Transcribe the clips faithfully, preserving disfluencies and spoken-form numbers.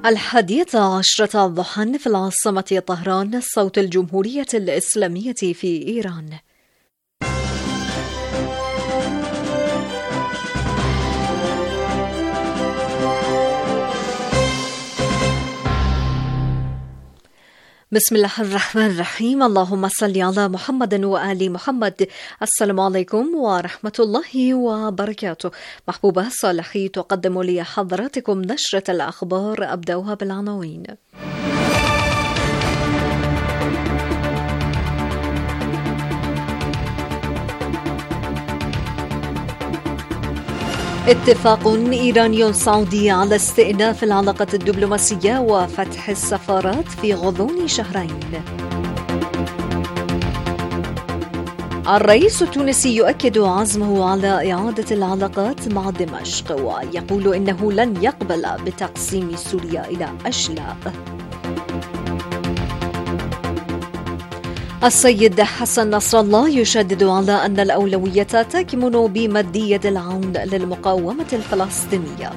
الحادية عشرة ضحى في العاصمة طهران، صوت الجمهورية الإسلامية في إيران. بسم الله الرحمن الرحيم. اللهم صل على محمد وآل محمد. السلام عليكم ورحمة الله وبركاته. محبوبة صالحي تقدم لي حضراتكم نشرة الأخبار، أبدأها بالعناوين. اتفاق إيراني سعودي على استئناف العلاقة الدبلوماسية وفتح السفارات في غضون شهرين. الرئيس التونسي يؤكد عزمه على إعادة العلاقات مع دمشق، ويقول إنه لن يقبل بتقسيم سوريا إلى أشلاء. السيد حسن نصر الله يشدد على أن الأولوية تكمن بمدية العون للمقاومة الفلسطينية.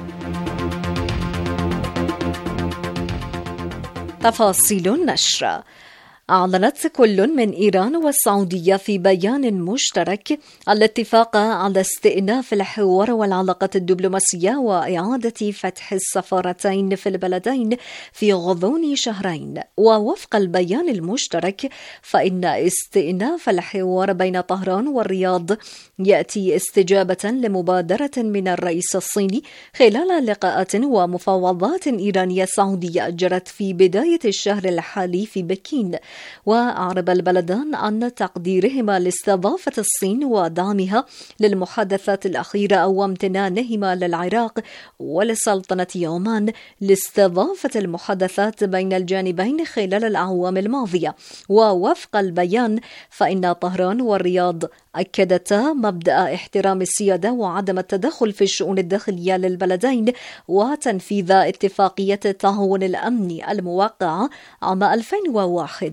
تفاصيل النشر. أعلنت كل من إيران والسعودية في بيان مشترك الاتفاق على استئناف الحوار والعلاقات الدبلوماسية وإعادة فتح السفارتين في البلدين في غضون شهرين. ووفق البيان المشترك، فإن استئناف الحوار بين طهران والرياض يأتي استجابة لمبادرة من الرئيس الصيني خلال لقاءات ومفاوضات إيرانية سعودية جرت في بداية الشهر الحالي في بكين. وأعرب البلدان عن تقديرهما لاستضافة الصين ودعمها للمحادثات الأخيرة وامتنانهما للعراق ولسلطنة عمان لاستضافة المحادثات بين الجانبين خلال الأعوام الماضية. ووفق البيان، فإن طهران والرياض أكدتا مبدأ احترام السيادة وعدم التدخل في الشؤون الداخلية للبلدين وتنفيذ اتفاقية التعاون الأمني الموقعة عام ألفين وواحد.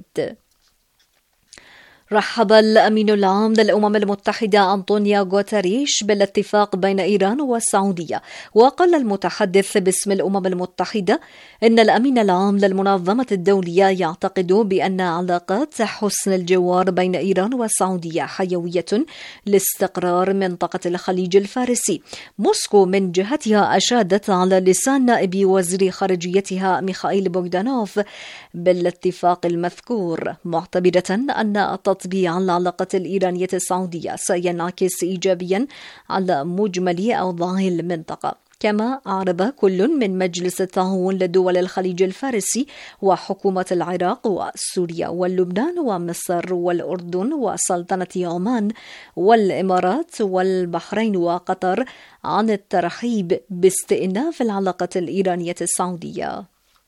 رحب الأمين العام للأمم المتحدة أنطونيو غوتيريش بالاتفاق بين إيران والسعودية. وقال المتحدث باسم الأمم المتحدة إن الأمين العام للمنظمة الدولية يعتقد بأن علاقات حسن الجوار بين إيران والسعودية حيوية لاستقرار منطقة الخليج الفارسي. موسكو من جهتها أشادت على لسان نائب وزير خارجيتها ميخائيل بوغدانوف بالاتفاق المذكور، معتبرة أن تطبيع العلاقة الإيرانية السعودية سينعكس إيجابيا على مجمل أوضاع المنطقة. كما أعرب كل من مجلس التعاون لدول الخليج الفارسي وحكومة العراق وسوريا واللبنان ومصر والأردن وسلطنة عمان والإمارات والبحرين وقطر عن الترحيب باستئناف العلاقة الإيرانية السعودية.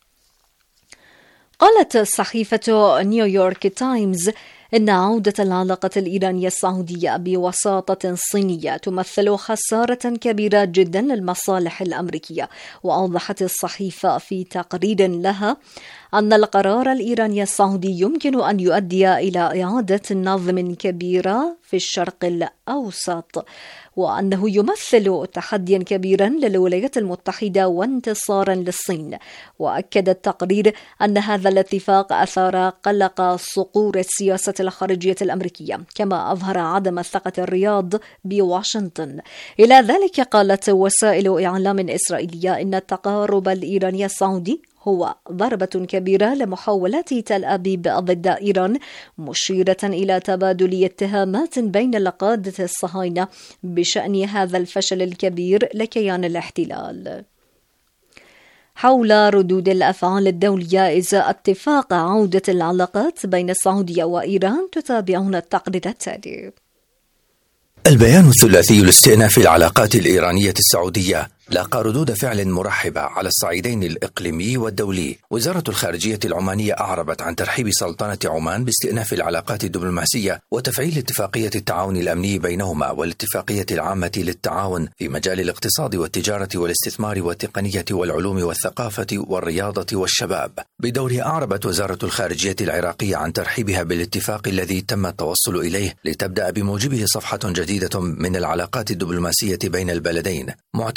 قالت صحيفة نيويورك تايمز إن عودة العلاقة الإيرانية السعودية بوساطة صينية تمثل خسارة كبيرة جدا للمصالح الأمريكية. وأوضحت الصحيفة في تقرير لها أن القرار الإيراني السعودي يمكن أن يؤدي إلى إعادة نظم كبيرة في الشرق الأوسط، وأنه يمثل تحديا كبيرا للولايات المتحدة وانتصارا للصين. وأكد التقرير أن هذا الاتفاق أثار قلق صقور السياسة الخارجية الأمريكية، كما أظهر عدم ثقة الرياض بواشنطن. إلى ذلك قالت وسائل إعلام إسرائيلية إن التقارب الإيراني السعودي هو ضربة كبيرة لمحاولات تل أبيب ضد إيران، مشيرة إلى تبادل اتهامات بين القادة الصهاينة بشأن هذا الفشل الكبير لكيان الاحتلال. حول ردود الأفعال الدولية إزاء اتفاق عودة العلاقات بين السعودية وإيران، تتابعون التقرير التالي. البيان الثلاثي لاستئناف العلاقات الإيرانية السعودية لاقى ردود فعل مرحبة على الصعيدين الإقليمي والدولي. وزارة الخارجية العمانية أعربت عن ترحيب سلطنة عمان باستئناف العلاقات الدبلوماسية وتفعيل اتفاقية التعاون الأمني بينهما والاتفاقية العامة للتعاون في مجال الاقتصاد والتجارة والاستثمار والتقنية والعلوم والثقافة والرياضة والشباب. بدورها أعربت وزارة الخارجية العراقية عن ترحيبها بالاتفاق الذي تم التوصل إليه لتبدأ بموجبه صفحة جديدة من العلاقات الدبلوماسية بين البلدين، معتبرة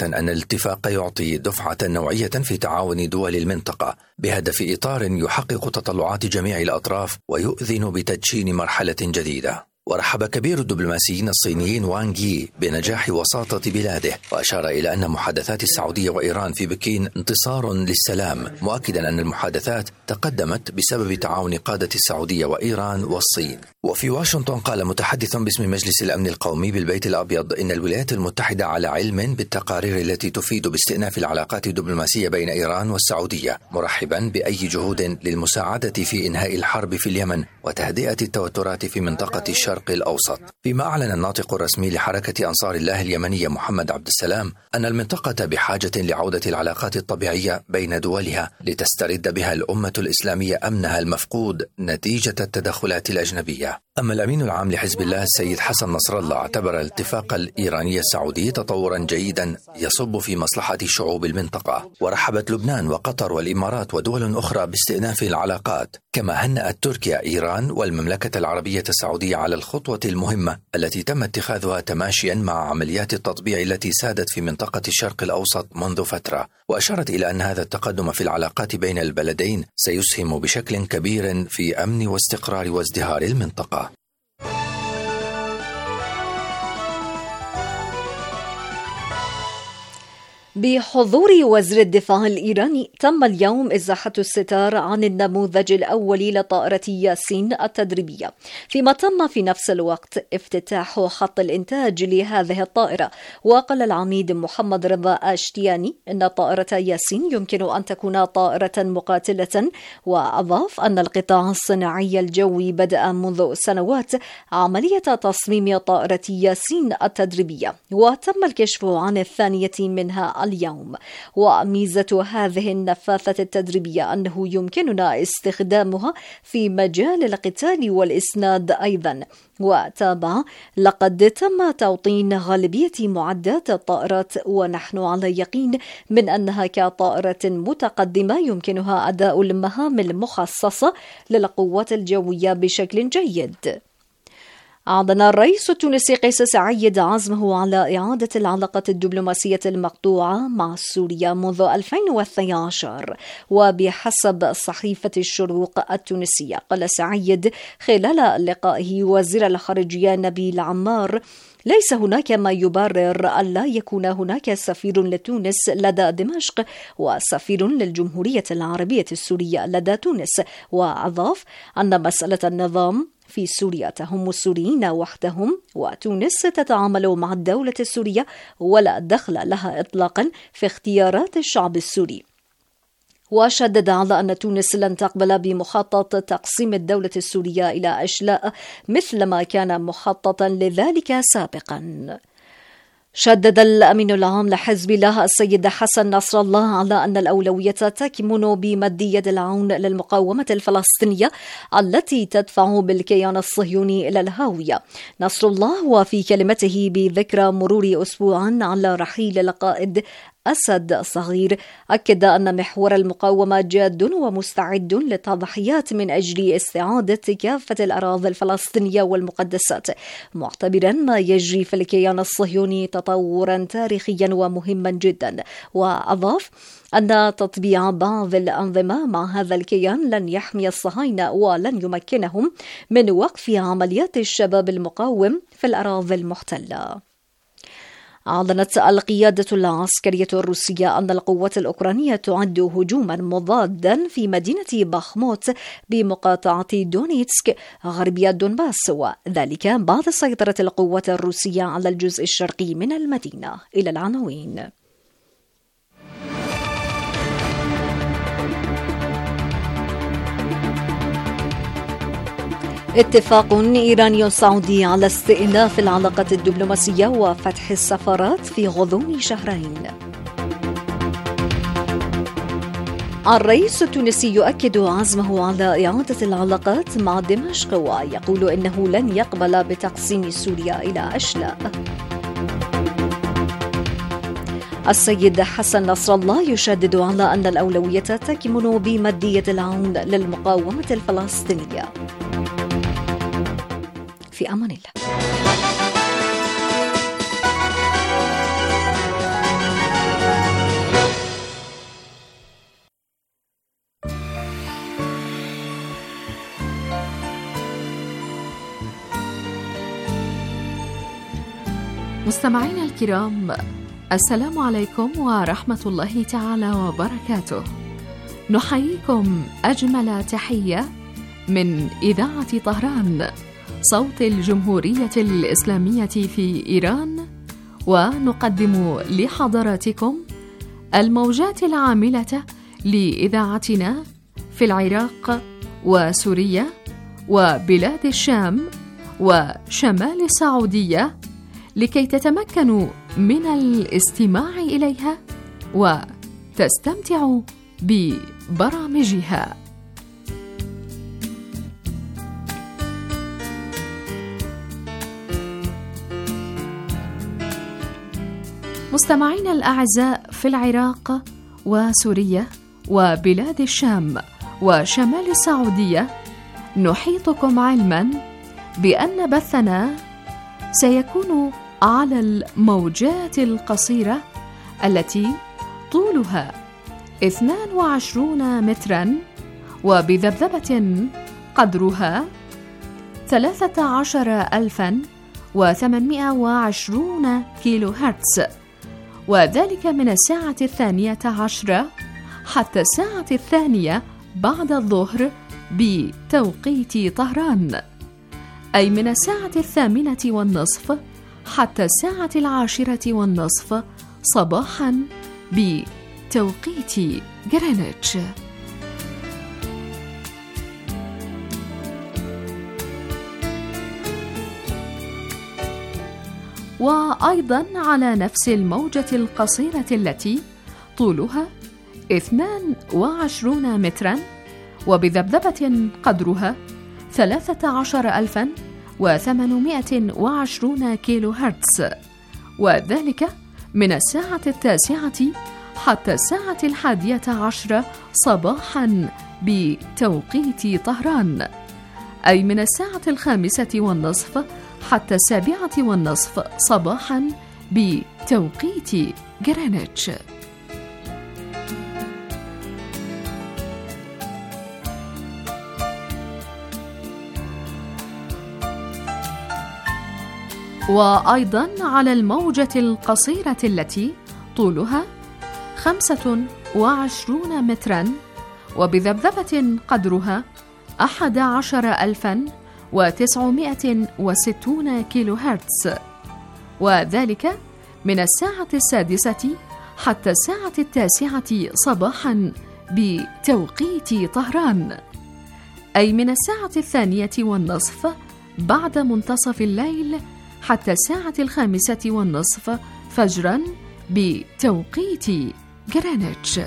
أن الاتفاق يعطي دفعة نوعية في تعاون دول المنطقة بهدف إطار يحقق تطلعات جميع الأطراف ويؤذن بتدشين مرحلة جديدة. ورحب كبير الدبلوماسيين الصينيين وانغ يي بنجاح وساطة بلاده، وأشار إلى أن محادثات السعودية وإيران في بكين انتصار للسلام، مؤكدا أن المحادثات تقدمت بسبب تعاون قادة السعودية وإيران والصين. وفي واشنطن قال متحدث باسم مجلس الأمن القومي بالبيت الأبيض إن الولايات المتحدة على علم بالتقارير التي تفيد باستئناف العلاقات الدبلوماسية بين إيران والسعودية، مرحبا بأي جهود للمساعدة في إنهاء الحرب في اليمن وتهدئة التوترات في منطقة الشرق الأوسط. فيما أعلن الناطق الرسمي لحركة أنصار الله اليمنية محمد عبد السلام أن المنطقة بحاجة لعودة العلاقات الطبيعية بين دولها لتسترد بها الأمة الإسلامية أمنها المفقود نتيجة التدخلات الأجنبية. أما الأمين العام لحزب الله السيد حسن نصر الله اعتبر الاتفاق الإيراني السعودي تطورا جيدا يصب في مصلحة شعوب المنطقة. ورحبت لبنان وقطر والإمارات ودول أخرى باستئناف العلاقات، كما هنأت تركيا إيران والمملكة العربية السعودية على الخطوة المهمة التي تم اتخاذها تماشيا مع عمليات التطبيع التي سادت في منطقة الشرق الأوسط منذ فترة. وأشارت إلى أن هذا التقدم في العلاقات بين البلدين سيسهم بشكل كبير في أمن واستقرار وازدهار المنطقة. بحضور وزير الدفاع الإيراني، تم اليوم إزاحة الستار عن النموذج الأول لطائرة ياسين التدريبية، فيما تم في نفس الوقت افتتاح خط الإنتاج لهذه الطائرة. وقال العميد محمد رضا أشتياني إن طائرة ياسين يمكن أن تكون طائرة مقاتلة، وأضاف أن القطاع الصناعي الجوي بدأ منذ سنوات عملية تصميم طائرة ياسين التدريبية، وتم الكشف عن الثانية منها اليوم. وميزة هذه النفاثة التدريبية أنه يمكننا استخدامها في مجال القتال والإسناد أيضا. وتابع: لقد تم توطين غالبية معدات الطائرات، ونحن على يقين من أنها كطائرة متقدمة يمكنها أداء المهام المخصصة للقوات الجوية بشكل جيد. أعلن الرئيس التونسي قيس سعيد عزمه على إعادة العلاقات الدبلوماسية المقطوعة مع سوريا منذ ألفين واثني عشر. وبحسب صحيفة الشروق التونسية، قال سعيد خلال لقائه وزير الخارجية نبيل عمار: ليس هناك ما يبرر ألا يكون هناك سفير لتونس لدى دمشق وسفير للجمهورية العربية السورية لدى تونس. وأضاف أن مسألة النظام في سوريا تهم السوريين وحدهم، وتونس تتعامل مع الدولة السورية ولا دخل لها إطلاقا في اختيارات الشعب السوري. وشدد على أن تونس لن تقبل بمخطط تقسيم الدولة السورية إلى أشلاء مثل ما كان مخططا لذلك سابقا. شدد الأمين العام لحزب الله السيد حسن نصر الله على أن الأولوية تكمن بمد يد العون للمقاومة الفلسطينية التي تدفع بالكيان الصهيوني إلى الهاوية. نصر الله وفي كلمته بذكرى مرور أسبوع على رحيل القائد أسد صغير أكد أن محور المقاومة جاد ومستعد للتضحيات من أجل استعادة كافة الأراضي الفلسطينية والمقدسات، معتبرا ما يجري في الكيان الصهيوني تطورا تاريخيا ومهما جدا. وأضاف أن تطبيع بعض الأنظمة مع هذا الكيان لن يحمي الصهاينة ولن يمكنهم من وقف عمليات الشباب المقاوم في الأراضي المحتلة. أعلنت القيادة العسكرية الروسية أن القوات الأوكرانية تعد هجوما مضادا في مدينة باخموت بمقاطعة دونيتسك غربية دونباس، وذلك بعد سيطرة القوات الروسية على الجزء الشرقي من المدينة. إلى العناوين. اتفاق إيراني سعودي على استئناف العلاقات الدبلوماسية وفتح السفارات في غضون شهرين. الرئيس التونسي يؤكد عزمه على إعادة العلاقات مع دمشق، ويقول إنه لن يقبل بتقسيم سوريا إلى أشلاء. السيد حسن نصر الله يشدد على أن الأولوية تكمن بمد يد العون للمقاومة الفلسطينية. في أمان الله. مستمعينا الكرام، السلام عليكم ورحمة الله تعالى وبركاته. نحييكم أجمل تحية من إذاعة طهران صوت الجمهورية الإسلامية في إيران، ونقدم لحضراتكم الموجات العاملة لإذاعتنا في العراق وسوريا وبلاد الشام وشمال السعودية، لكي تتمكنوا من الاستماع إليها وتستمتعوا ببرامجها. مستمعينا الأعزاء في العراق وسوريا وبلاد الشام وشمال السعودية، نحيطكم علما بأن بثنا سيكون على الموجات القصيرة التي طولها اثنان وعشرون مترا وبذبذبة قدرها ثلاثة عشر ألفا وثمانمائة وعشرين كيلو هرتز، وذلك من الساعة الثانية عشرة حتى الساعة الثانية بعد الظهر بتوقيت طهران، أي من الساعة الثامنة والنصف حتى الساعة العاشرة والنصف صباحا بتوقيت غرينتش. وأيضا على نفس الموجة القصيرة التي طولها اثنان وعشرون مترا وبذبذبة قدرها ثلاثة عشر ألفا وثمانمائة وعشرين كيلو هرتز، وذلك من الساعة التاسعة حتى الساعة الحادية عشرة صباحا بتوقيت طهران، أي من الساعة الخامسة والنصف حتى السابعة والنصف صباحا بتوقيت غرينتش. وأيضا على الموجة القصيرة التي طولها خمسة وعشرون مترا وبذبذبة قدرها أحد عشر ألفا وتسعمائة وستون كيلو هرتز، وذلك من الساعة السادسة حتى الساعة التاسعة صباحا بتوقيت طهران، أي من الساعة الثانية والنصف بعد منتصف الليل حتى الساعة الخامسة والنصف فجرا بتوقيت غرينتش.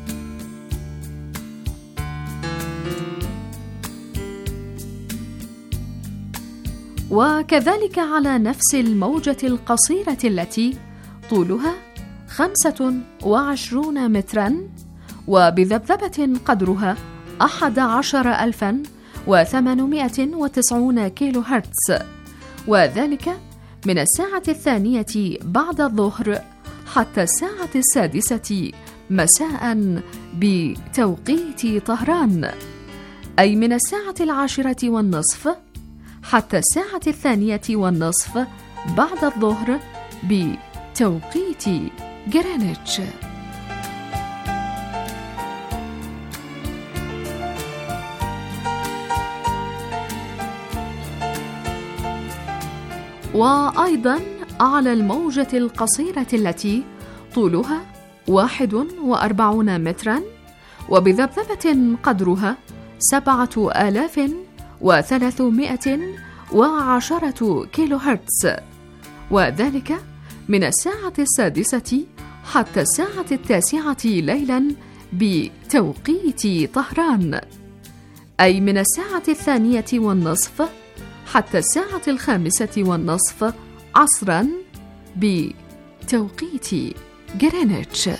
وكذلك على نفس الموجة القصيرة التي طولها خمسة وعشرون مترا وبذبذبة قدرها أحد عشر ألفا وثمانمائة وتسعين كيلو هرتز، وذلك من الساعة الثانية بعد الظهر حتى الساعة السادسة مساء بتوقيت طهران، أي من الساعة العاشرة والنصف حتى الساعة الثانية والنصف بعد الظهر بتوقيت غرينتش. وأيضا على الموجة القصيرة التي طولها واحد وأربعون مترا وبذبذبة قدرها سبعة آلاف وثلاثمائة وعشرة كيلو هرتز، وذلك من الساعة السادسة حتى الساعة التاسعة ليلا بتوقيت طهران، أي من الساعة الثانية والنصف حتى الساعة الخامسة والنصف عصرا بتوقيت غرينتش.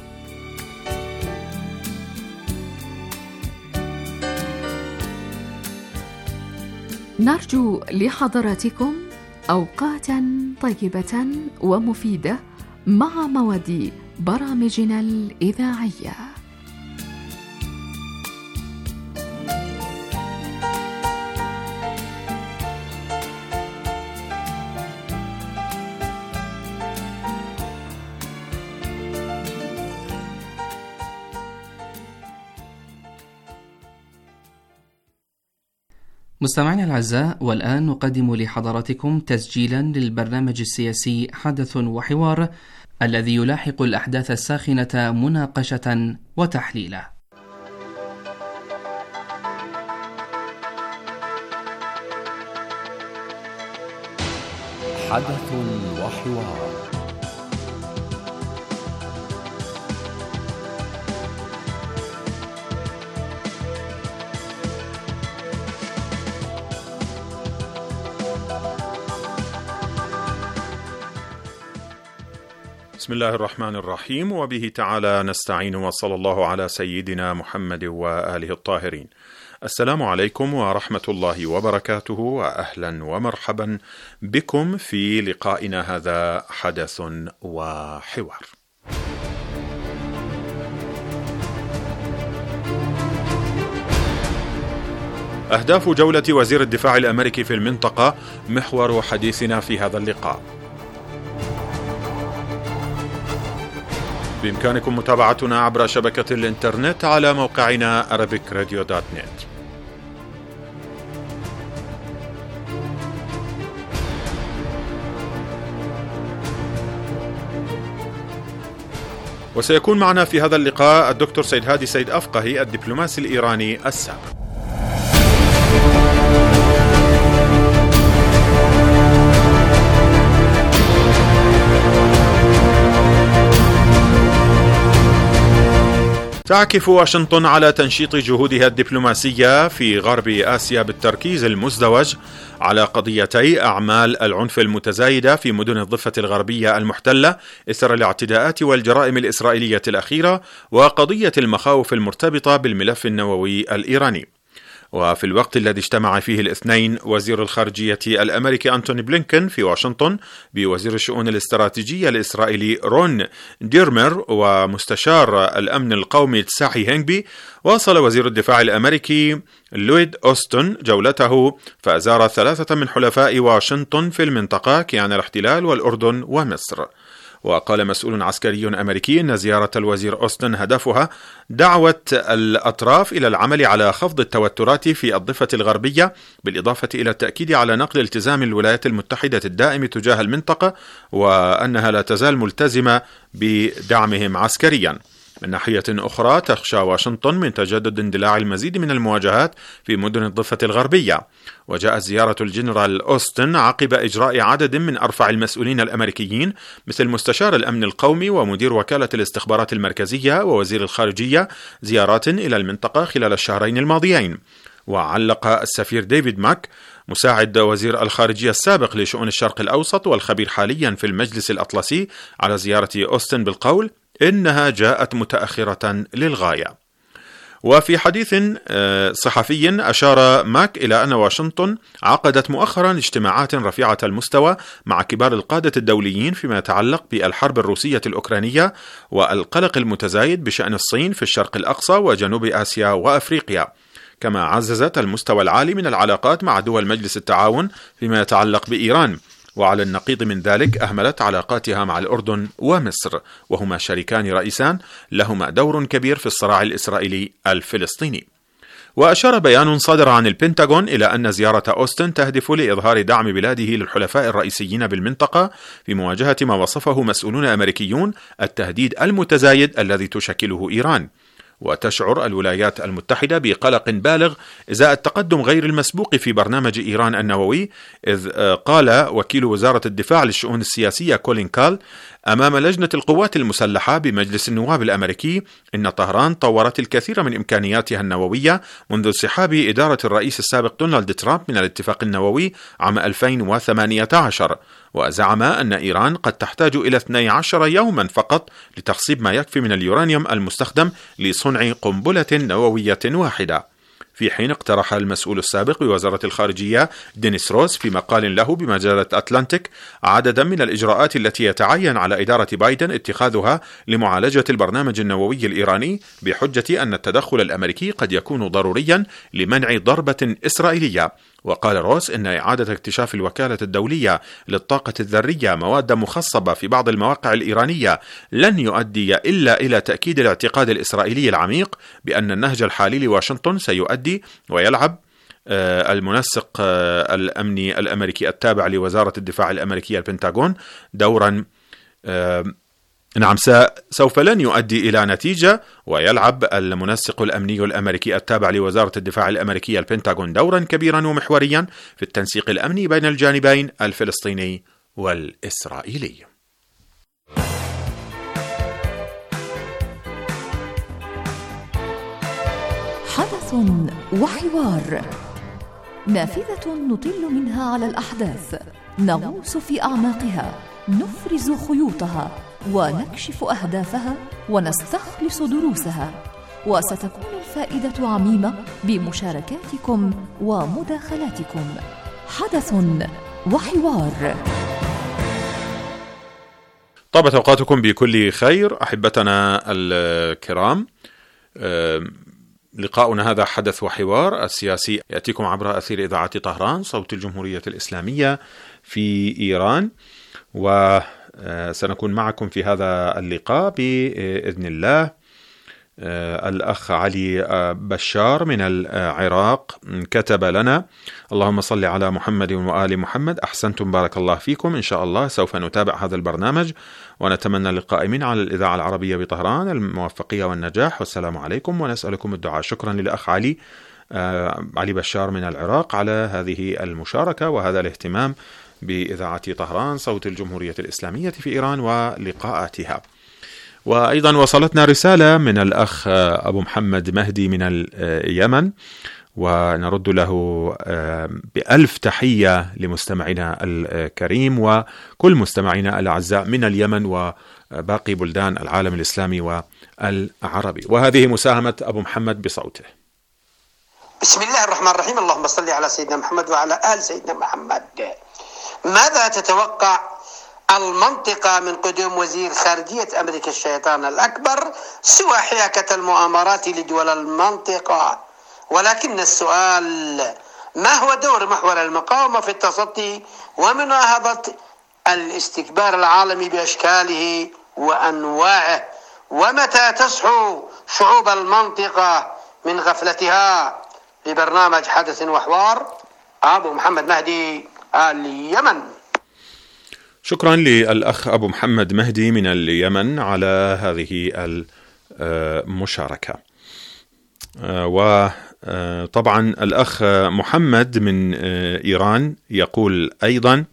نرجو لحضراتكم أوقاتا طيبة ومفيدة مع مواد برامجنا الإذاعية. مستمعينا الأعزاء، والآن نقدم لحضراتكم تسجيلا للبرنامج السياسي حدث وحوار الذي يلاحق الأحداث الساخنة مناقشة وتحليلا. حدث وحوار. بسم الله الرحمن الرحيم، وبه تعالى نستعين، وصلى الله على سيدنا محمد وآله الطاهرين. السلام عليكم ورحمة الله وبركاته، وأهلا ومرحبا بكم في لقائنا هذا حدث وحوار. أهداف جولة وزير الدفاع الأمريكي في المنطقة محور حديثنا في هذا اللقاء. بإمكانكم متابعتنا عبر شبكة الإنترنت على موقعنا أرابيك راديو دوت نت. وسيكون معنا في هذا اللقاء الدكتور سيد هادي سيد أفقهي، الدبلوماسي الإيراني السابق. تعكف واشنطن على تنشيط جهودها الدبلوماسية في غرب آسيا بالتركيز المزدوج على قضيتي أعمال العنف المتزايدة في مدن الضفة الغربية المحتلة إثر الاعتداءات والجرائم الإسرائيلية الأخيرة، وقضية المخاوف المرتبطة بالملف النووي الإيراني. وفي الوقت الذي اجتمع فيه الاثنين وزير الخارجية الأمريكي أنتوني بلينكن في واشنطن بوزير الشؤون الاستراتيجية الإسرائيلي رون ديرمر ومستشار الأمن القومي تساحي هينغبي، واصل وزير الدفاع الأمريكي لويد أوستن جولته، فزار ثلاثة من حلفاء واشنطن في المنطقة كيان الاحتلال والأردن ومصر. وقال مسؤول عسكري أمريكي أن زيارة الوزير أوستن هدفها دعوة الأطراف إلى العمل على خفض التوترات في الضفة الغربية، بالإضافة إلى التأكيد على نقل التزام الولايات المتحدة الدائم تجاه المنطقة، وأنها لا تزال ملتزمة بدعمهم عسكريا. من ناحية أخرى، تخشى واشنطن من تجدد اندلاع المزيد من المواجهات في مدن الضفة الغربية. وجاءت زيارة الجنرال أوستن عقب إجراء عدد من أرفع المسؤولين الأمريكيين مثل مستشار الأمن القومي ومدير وكالة الاستخبارات المركزية ووزير الخارجية زيارات إلى المنطقة خلال الشهرين الماضيين. وعلق السفير ديفيد ماك مساعد وزير الخارجية السابق لشؤون الشرق الأوسط والخبير حاليا في المجلس الأطلسي على زيارة أوستن بالقول إنها جاءت متأخرة للغاية. وفي حديث صحفي أشار ماك إلى أن واشنطن عقدت مؤخرا اجتماعات رفيعة المستوى مع كبار القادة الدوليين فيما يتعلق بالحرب الروسية الأوكرانية والقلق المتزايد بشأن الصين في الشرق الأقصى وجنوب آسيا وأفريقيا، كما عززت المستوى العالي من العلاقات مع دول مجلس التعاون فيما يتعلق بإيران. وعلى النقيض من ذلك أهملت علاقاتها مع الأردن ومصر، وهما شريكان رئيسان لهما دور كبير في الصراع الإسرائيلي الفلسطيني. وأشار بيان صادر عن البنتاغون إلى أن زيارة أوستن تهدف لإظهار دعم بلاده للحلفاء الرئيسيين بالمنطقة في مواجهة ما وصفه مسؤولون أمريكيون التهديد المتزايد الذي تشكله إيران. وتشعر الولايات المتحدة بقلق بالغ إزاء التقدم غير المسبوق في برنامج إيران النووي، إذ قال وكيل وزارة الدفاع للشؤون السياسية كولين كال أمام لجنة القوات المسلحة بمجلس النواب الأمريكي إن طهران طورت الكثير من إمكانياتها النووية منذ انسحاب إدارة الرئيس السابق دونالد ترامب من الاتفاق النووي عام ألفين وثمانية عشر. وزعم أن إيران قد تحتاج إلى اثني عشر يوما فقط لتخصيب ما يكفي من اليورانيوم المستخدم لصنع قنبلة نووية واحدة. في حين اقترح المسؤول السابق بوزارة الخارجية دينيس روس في مقال له بمجلة أتلانتيك عددا من الإجراءات التي يتعين على إدارة بايدن اتخاذها لمعالجة البرنامج النووي الإيراني، بحجة أن التدخل الأمريكي قد يكون ضروريا لمنع ضربة إسرائيلية. وقال روس إن إعادة اكتشاف الوكالة الدولية للطاقة الذرية مواد مخصبة في بعض المواقع الإيرانية لن يؤدي إلا إلى تأكيد الاعتقاد الإسرائيلي العميق بأن النهج الحالي لواشنطن سيؤدي ويلعب المنسق الأمني الأمريكي التابع لوزارة الدفاع الأمريكية البنتاغون دورا نعم سوف لن يؤدي إلى نتيجة، ويلعب المنسق الأمني الأمريكي التابع لوزارة الدفاع الأمريكية البنتاغون دورا كبيرا ومحوريا في التنسيق الأمني بين الجانبين الفلسطيني والإسرائيلي. حدث وحوار، نافذة نطل منها على الأحداث، نغوص في أعماقها، نفرز خيوطها ونكشف أهدافها ونستخلص دروسها، وستكون الفائدة عميمة بمشاركاتكم ومداخلاتكم. حدث وحوار. طابت أوقاتكم بكل خير أحبتنا الكرام. لقاؤنا هذا حدث وحوار السياسي يأتيكم عبر أثير إذاعة طهران صوت الجمهورية الإسلامية في إيران، وسنكون معكم في هذا اللقاء بإذن الله الأخ علي بشار من العراق كتب لنا: اللهم صل على محمد وآل محمد. أحسنتم، بارك الله فيكم. إن شاء الله سوف نتابع هذا البرنامج، ونتمنى للقائمين على الإذاعة العربية بطهران الموفقية والنجاح، والسلام عليكم، ونسألكم الدعاء. شكرا للأخ علي علي بشار من العراق على هذه المشاركة وهذا الاهتمام بإذاعة طهران صوت الجمهورية الإسلامية في إيران ولقاءاتها. وأيضا وصلتنا رسالة من الأخ أبو محمد مهدي من اليمن، ونرد له بألف تحية لمستمعينا الكريم وكل مستمعينا الأعزاء من اليمن وباقي بلدان العالم الإسلامي والعربي. وهذه مساهمة أبو محمد بصوته. بسم الله الرحمن الرحيم. اللهم صل على سيدنا محمد وعلى آل سيدنا محمد. ماذا تتوقع المنطقة من قدوم وزير خارجية أمريكا الشيطان الأكبر سوى حياكة المؤامرات لدول المنطقة؟ ولكن السؤال: ما هو دور محور المقاومة في التصدي ومناهضة الاستكبار العالمي بأشكاله وأنواعه؟ ومتى تصحو شعوب المنطقة من غفلتها؟ لبرنامج حدث وحوار، أبو محمد مهدي اليمن. شكرا للأخ أبو محمد مهدي من اليمن على هذه المشاركة. وطبعا الأخ محمد من إيران يقول أيضا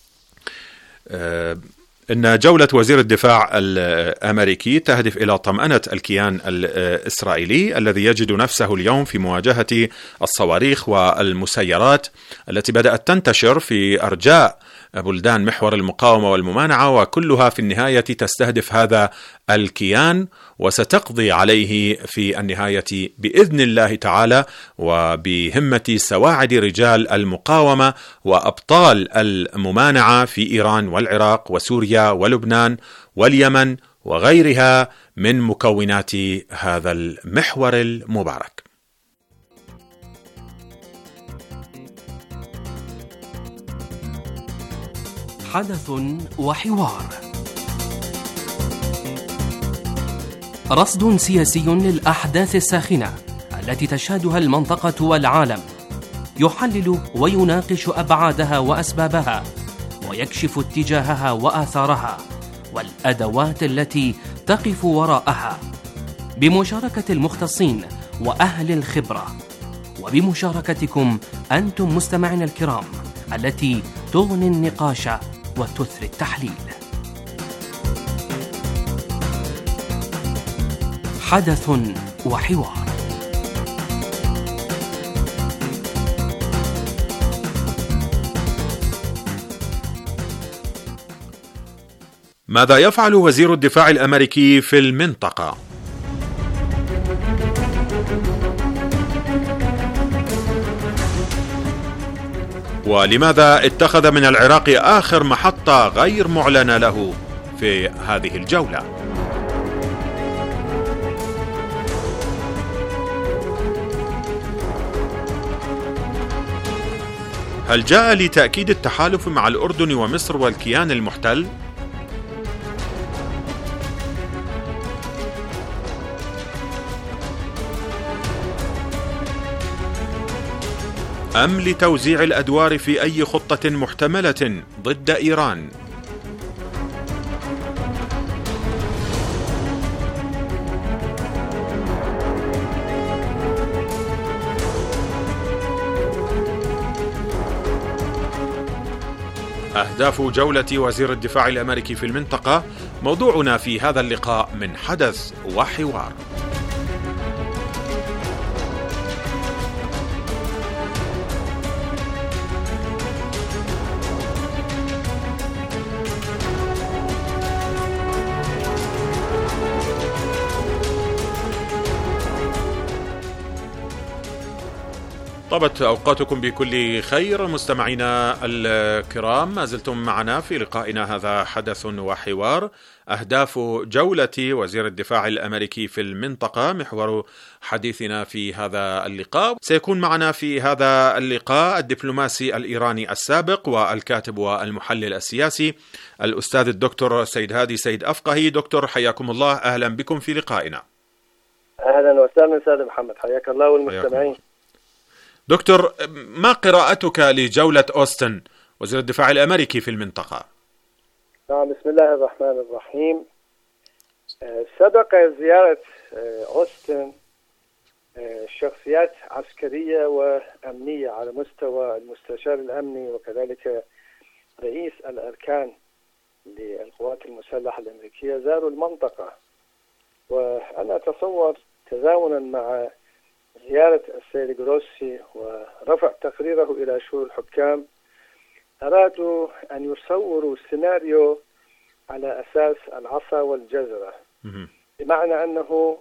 إن جولة وزير الدفاع الأمريكي تهدف إلى طمأنة الكيان الإسرائيلي الذي يجد نفسه اليوم في مواجهة الصواريخ والمسيرات التي بدأت تنتشر في أرجاء بلدان محور المقاومة والممانعة، وكلها في النهاية تستهدف هذا الكيان وستقضي عليه في النهاية بإذن الله تعالى، وبهمة سواعد رجال المقاومة وأبطال الممانعة في إيران والعراق وسوريا ولبنان واليمن وغيرها من مكونات هذا المحور المبارك. حدث وحوار، رصد سياسي للأحداث الساخنة التي تشهدها المنطقة والعالم، يحلل ويناقش أبعادها وأسبابها، ويكشف اتجاهها وآثارها والأدوات التي تقف وراءها، بمشاركة المختصين وأهل الخبرة، وبمشاركتكم أنتم مستمعين الكرام التي تغني النقاش وتثري التحليل. حدث وحوار. ماذا يفعل وزير الدفاع الأمريكي في المنطقة؟ ولماذا اتخذ من العراق آخر محطة غير معلنة له في هذه الجولة؟ هل جاء لتأكيد التحالف مع الأردن ومصر والكيان المحتل؟ أم لتوزيع الأدوار في أي خطة محتملة ضد إيران؟ أهداف جولة وزير الدفاع الأمريكي في المنطقة موضوعنا في هذا اللقاء من حدث وحوار. طابت أوقاتكم بكل خير مستمعينا الكرام، ما زلتم معنا في لقائنا هذا حدث وحوار. أهداف جولة وزير الدفاع الأمريكي في المنطقة محور حديثنا في هذا اللقاء. سيكون معنا في هذا اللقاء الدبلوماسي الإيراني السابق والكاتب والمحلل السياسي الأستاذ الدكتور سيد هادي سيد أفقهي. دكتور حياكم الله، أهلا بكم في لقائنا. أهلا وسهلا أستاذ محمد، حياك الله والمستمعين. دكتور، ما قراءتك لجولة أوستن وزير الدفاع الأمريكي في المنطقة؟ نعم، بسم الله الرحمن الرحيم. سبق زيارة أوستن شخصيات عسكرية وأمنية على مستوى المستشار الأمني وكذلك رئيس الأركان للقوات المسلحة الأمريكية زاروا المنطقة، وأنا أتصور تزامنا مع زيارة السيد جروسي ورفع تقريره إلى شؤون الحكام أرادوا أن يصوروا سيناريو على أساس العصا والجزرة، بمعنى أنه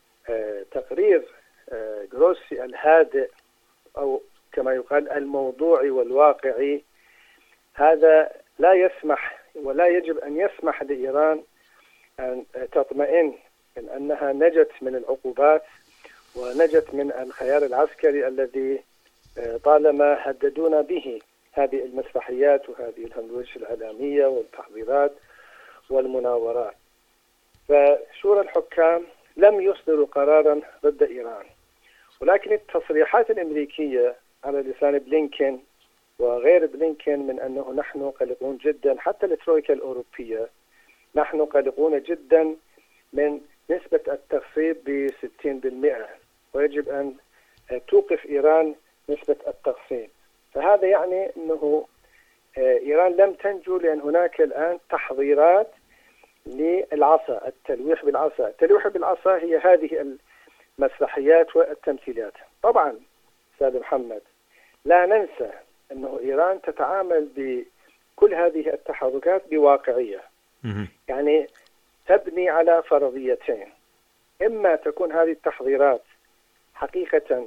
تقرير جروسي الهادئ أو كما يقال الموضوعي والواقعي هذا لا يسمح ولا يجب أن يسمح لإيران أن تطمئن من أنها نجت من العقوبات ونجت من الخيار العسكري الذي طالما هددونا به هذه المسرحيات وهذه الهموش الإعلامية والتحضيرات والمناورات. فشورى الحكام لم يصدروا قرارا ضد إيران، ولكن التصريحات الأمريكية على لسان بلينكن وغير بلينكن من أنه نحن قلقون جدا، حتى الترويكا الأوروبية نحن قلقون جدا من نسبة التخفيض بستين بالمئة، ويجب أن توقف إيران نسبة التخفيض. فهذا يعني أنه إيران لم تنجو، لأن هناك الآن تحضيرات للعصا، التلويح بالعصا. التلويح بالعصا هي هذه المسرحيات والتمثيلات. طبعا أستاذ محمد لا ننسى أنه إيران تتعامل بكل هذه التحركات بواقعية، يعني تبني على فرضيتين: إما تكون هذه التحضيرات حقيقة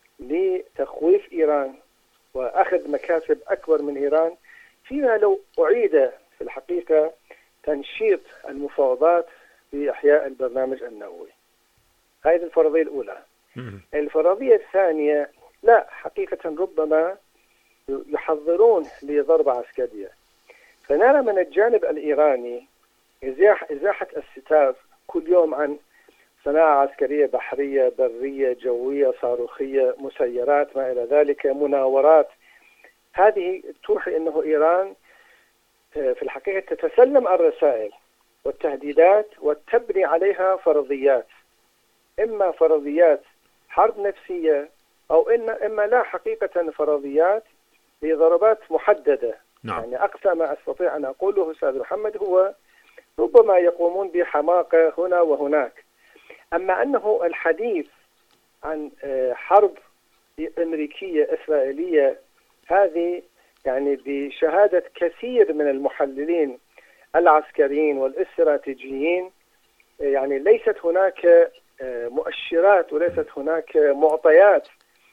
لتخويف إيران وأخذ مكاسب أكبر من إيران، فيما لو أعيد في الحقيقة تنشيط المفاوضات بإحياء البرنامج النووي. هذه الفرضية الأولى. الفرضية الثانية لا، حقيقة ربما يحضرون لضربة عسكرية. فنرى من الجانب الإيراني إزاحة الستار كل يوم عن صناعة عسكرية بحرية برية جوية صاروخية مسيرات ما إلى ذلك، مناورات. هذه توحي أنه إيران في الحقيقة تتسلم الرسائل والتهديدات وتبني عليها فرضيات، إما فرضيات حرب نفسية أو إن إما لا حقيقة فرضيات لضربات محددة. نعم. يعني أقصى ما أستطيع أن أقوله أستاذ محمد هو ربما يقومون بحماقة هنا وهناك، أما أنه الحديث عن حرب أمريكية إسرائيلية هذه يعني بشهادة كثير من المحللين العسكريين والاستراتيجيين يعني ليست هناك مؤشرات وليست هناك معطيات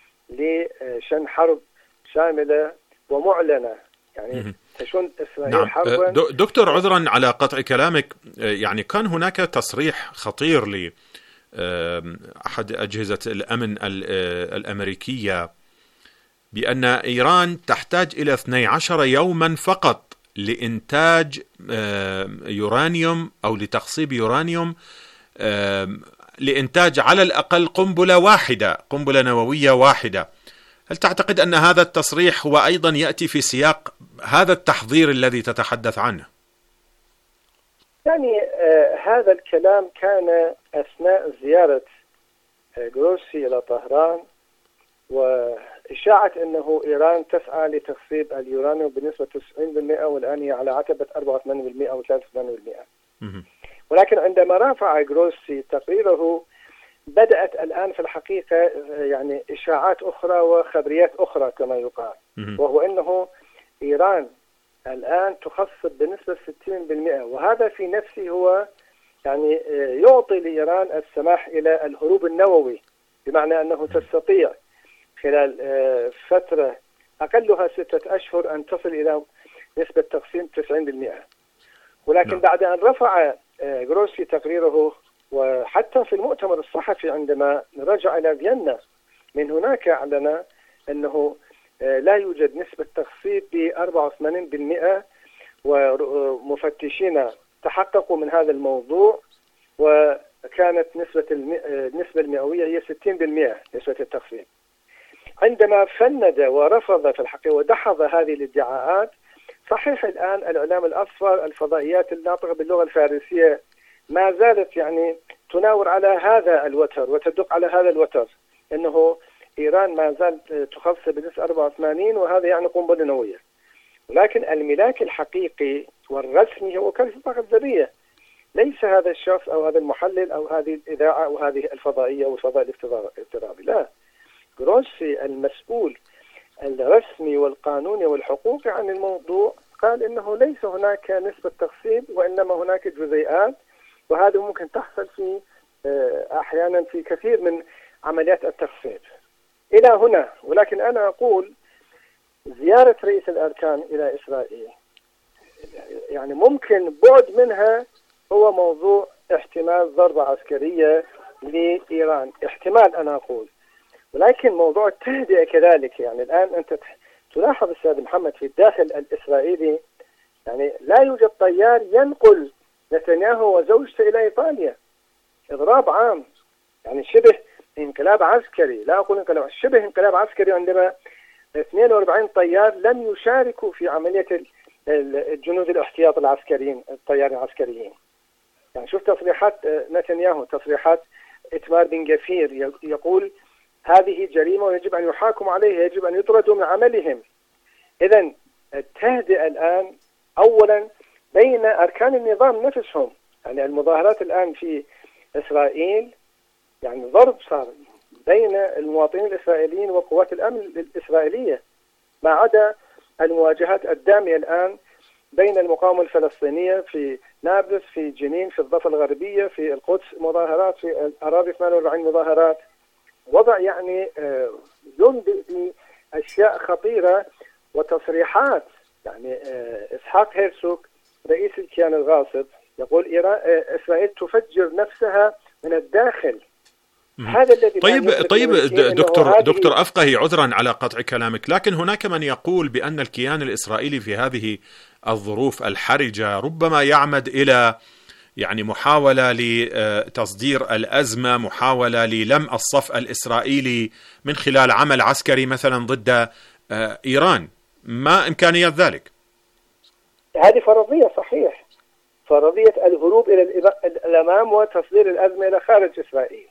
لشن حرب شاملة ومعلنة، يعني تشن إسرائيل نعم. حربا. دكتور، عذرا على قطع كلامك، يعني كان هناك تصريح خطير ل أحد أجهزة الأمن الأمريكية بأن إيران تحتاج إلى اثني عشر يوما فقط لإنتاج يورانيوم أو لتخصيب يورانيوم لإنتاج على الأقل قنبلة واحدة، قنبلة نووية واحدة. هل تعتقد أن هذا التصريح هو أيضا يأتي في سياق هذا التحضير الذي تتحدث عنه؟ يعني آه هذا الكلام كان أثناء زيارة آه جروسي إلى طهران، وإشاعة أنه إيران تسعى لتخصيب اليورانيوم بنسبة تسعين بالمئة والآن هي على عتبة أربعة وثمانين بالمئة أو ثلاثة وثمانين بالمئة. ولكن عندما رافع جروسي تقريره بدأت الآن في الحقيقة يعني إشاعات أخرى وخبريات أخرى كما يقال، وهو أنه إيران الآن تخصب بنسبة ستين بالمئة، وهذا في نفسه هو يعني يعطي لإيران السماح إلى الهروب النووي، بمعنى أنه تستطيع خلال فترة أقلها ستة أشهر أن تصل إلى نسبة تخصيب تسعين بالمئة. ولكن نعم. بعد أن رفع جروسي تقريره، وحتى في المؤتمر الصحفي عندما رجع إلى فيينا من هناك أعلن أنه لا يوجد نسبة تخصيب ب أربعة وثمانين بالمئة، ومفتشين تحققوا من هذا الموضوع، وكانت نسبة النسبة المئوية هي ستين بالمئة نسبة التخصيب. عندما فند ورفض في الحقيقة ودحض هذه الادعاءات، صحيح الآن الإعلام الأصفر الفضائيات الناطقة باللغة الفارسية ما زالت يعني تناور على هذا الوتر وتدق على هذا الوتر، أنه إيران ما زالت تخصب بنسبة أربعة وثمانين وهذا يعني قنبلة نووية. ولكن الملاك الحقيقي والرسمي هو وكالة الطاقة الذرية، ليس هذا الشخص أو هذا المحلل أو هذه الإذاعة أو هذه الفضائية أو الفضاء الافتراضي، لا. جروسي المسؤول الرسمي والقانوني والحقوقي عن الموضوع قال إنه ليس هناك نسبة تخصيب، وإنما هناك جزيئات، وهذا ممكن تحصل في أحيانا في كثير من عمليات التخصيب إلى هنا. ولكن أنا أقول زيارة رئيس الأركان إلى إسرائيل يعني ممكن بعد منها هو موضوع احتمال ضربة عسكرية لإيران، احتمال أنا أقول. ولكن موضوع التهدئة كذلك، يعني الآن أنت تلاحظ أستاذ محمد في الداخل الإسرائيلي يعني لا يوجد طيار ينقل نتنياهو وزوجته إلى إيطاليا، إضراب عام، يعني شبه انقلاب عسكري، لا أقول انقلاب، شبه انقلاب عسكري، عندما اثنين وأربعين طيار لم يشاركوا في عملية الجنود الاحتياط العسكريين الطيارين العسكريين. يعني شوف تصريحات نتنياهو، تصريحات إتمار بن غفير يقول هذه جريمة ويجب أن يحاكموا عليها، يجب أن يطردوا من عملهم. إذن التهدئة الآن أولا بين أركان النظام نفسهم، يعني المظاهرات الآن في إسرائيل يعني ضرب صار بين المواطنين الإسرائيليين وقوات الأمن الإسرائيلية، ما عدا المواجهات الدامية الآن بين المقاومة الفلسطينية في نابلس، في جنين، في الضفة الغربية، في القدس مظاهرات، في الأراضي ثمانية وأربعين مظاهرات. وضع يعني ينبئ بأشياء خطيرة وتصريحات. يعني إسحاق هيرسوغ رئيس الكيان الغاصب يقول إيران إسرائيل تفجر نفسها من الداخل. هذا الذي طيب طيب دكتور دكتور أفقهي، عذرا على قطع كلامك، لكن هناك من يقول بأن الكيان الإسرائيلي في هذه الظروف الحرجة ربما يعمد إلى يعني محاولة لتصدير الأزمة، محاولة للم الصف الإسرائيلي من خلال عمل عسكري مثلا ضد إيران. ما إمكانية ذلك؟ هذه فرضية، صحيح، فرضية الهروب إلى الأمام وتصدير الأزمة إلى خارج إسرائيل.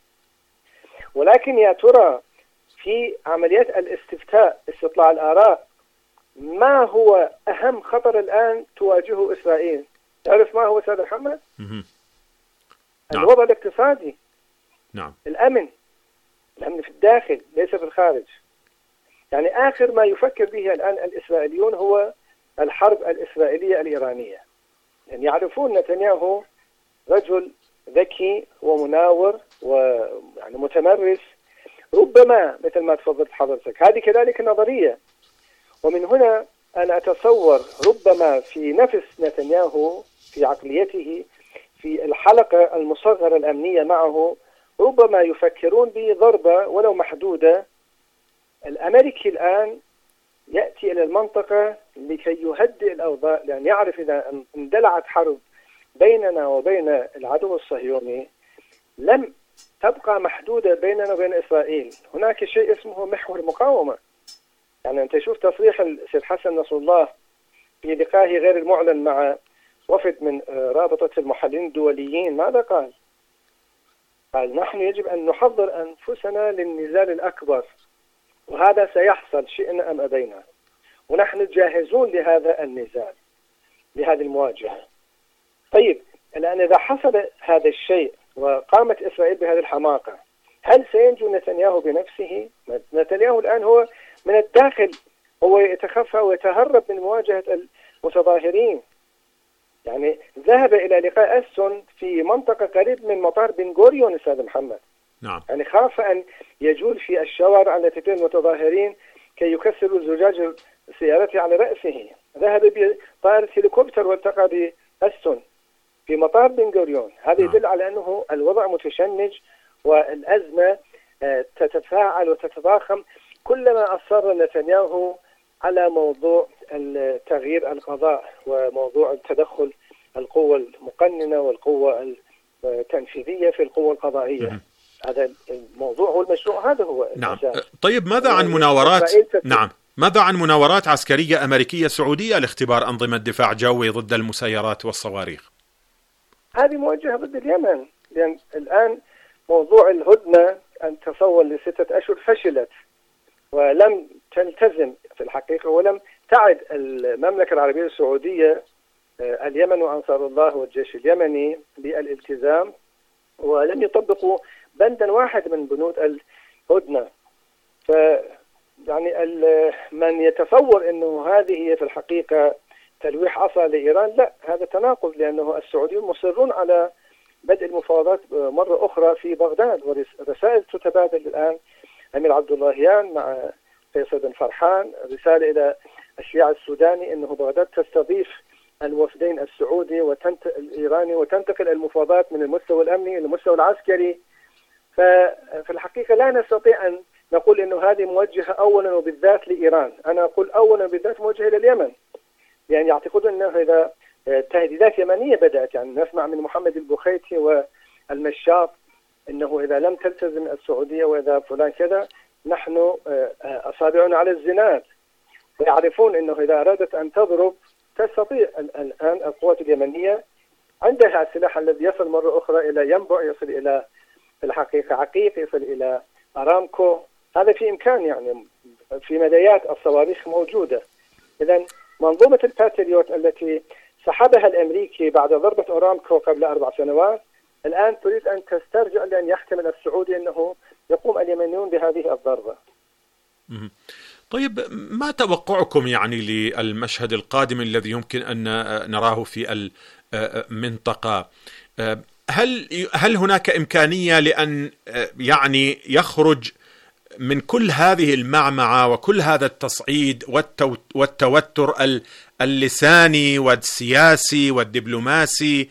ولكن يا ترى في عمليات الاستفتاء، استطلاع الآراء، ما هو أهم خطر الآن تواجهه إسرائيل؟ تعرف ما هو أستاذ محمد؟ نعم. الوضع الاقتصادي. نعم. الأمن، الأمن في الداخل ليس في الخارج. يعني آخر ما يفكر به الآن الإسرائيليون هو الحرب الإسرائيلية الإيرانية. يعني يعرفون نتنياهو رجل ذكي ومناور ويعني متمرس، ربما مثل ما تفضلت حضرتك هذه كذلك نظرية. ومن هنا أنا أتصور ربما في نفس نتنياهو في عقليته في الحلقة المصغرة الأمنية معه ربما يفكرون بضربة ولو محدودة. الأمريكي الآن يأتي إلى المنطقة لكي يهدئ الأوضاع، لأن يعرف إذا اندلعت حرب بيننا وبين العدو الصهيوني لم تبقى محدودة بيننا وبين إسرائيل. هناك شيء اسمه محور مقاومة، يعني أنت شوف تصريح السيد حسن نصر الله في لقائه غير المعلن مع وفد من رابطة المحللين الدوليين، ماذا قال؟ قال نحن يجب أن نحضر أنفسنا للنزال الأكبر، وهذا سيحصل شئنا أم أبينا، ونحن جاهزون لهذا النزال، لهذه المواجهة. طيب الآن إذا حصل هذا الشيء وقامت إسرائيل بهذه الحماقة، هل سينجو نتنياهو بنفسه؟ نتنياهو الآن هو من الداخل هو يتخفى ويتهرب من مواجهة المتظاهرين. يعني ذهب إلى لقاء أستون في منطقة قريب من مطار بن غوريون أستاذ محمد. نعم. يعني خاف أن يجول في الشوارع التي فيها المتظاهرين كي يكسروا زجاج سيارته على رأسه. ذهب بطائرة هليكوبتر والتقى بأستون في مطار بن غوريون. هذا يدل على أنه الوضع متشنج والأزمة تتفاعل وتتضاخم كلما أصر نتنياهو على موضوع تغيير القضاء وموضوع التدخل القوة المقننة والقوة التنفيذية في القوة القضائية. هذا الموضوع هو المشروع، هذا هو نعم. الأساس. طيب ماذا عن مناورات نعم ماذا عن مناورات عسكرية أمريكية سعودية لاختبار أنظمة دفاع جوي ضد المسيرات والصواريخ؟ هذه موجهة ضد اليمن، لأن الآن موضوع الهدنة أن تصور لستة أشهر فشلت ولم تلتزم في الحقيقة، ولم تعد المملكة العربية السعودية اليمن وأنصار الله والجيش اليمني بالالتزام، ولم يطبقوا بندا واحد من بنود الهدنة. ف يعني من يتصور أنه هذه هي في الحقيقة تلويح عصا لإيران، لا، هذا تناقض، لأنه السعوديون مصرون على بدء المفاوضات مرة أخرى في بغداد، ورسائل تتبادل الآن أمير عبد اللهيان مع فيصل بن فرحان، رسالة إلى الشيعة السوداني أنه بغداد تستضيف الوفدين السعودي والإيراني وتنتقل المفاوضات من المستوى الأمني إلى المستوى العسكري. ففي الحقيقة لا نستطيع أن نقول أنه هذه موجهة أولا وبالذات لإيران، أنا أقول أولا وبالذات موجهة لليمن، يعني يعتقدون أنه إذا تهديدات يمنية بدأت، يعني نسمع من محمد البخيتي والمشاط أنه إذا لم تلتزم السعودية وإذا فلان كذا نحن أصابعنا على الزناد، ويعرفون أنه إذا أرادت أن تضرب تستطيع. الآن القوات اليمنية عندها السلاح الذي يصل مرة أخرى إلى ينبع، يصل إلى في الحقيقة عقيق، يصل إلى أرامكو، هذا في إمكان، يعني في مدايات الصواريخ موجودة. إذن منظومة الباتريوت التي سحبها الأمريكي بعد ضربة أرامكو قبل أربع سنوات الآن تريد أن تسترجع، لأن يحتمل السعودي أنه يقوم اليمنيون بهذه الضربة. طيب ما توقعكم يعني للمشهد القادم الذي يمكن أن نراه في المنطقة؟ هل هل هناك إمكانية لأن يعني يخرج من كل هذه المعمعة وكل هذا التصعيد والتوتر اللساني والسياسي والدبلوماسي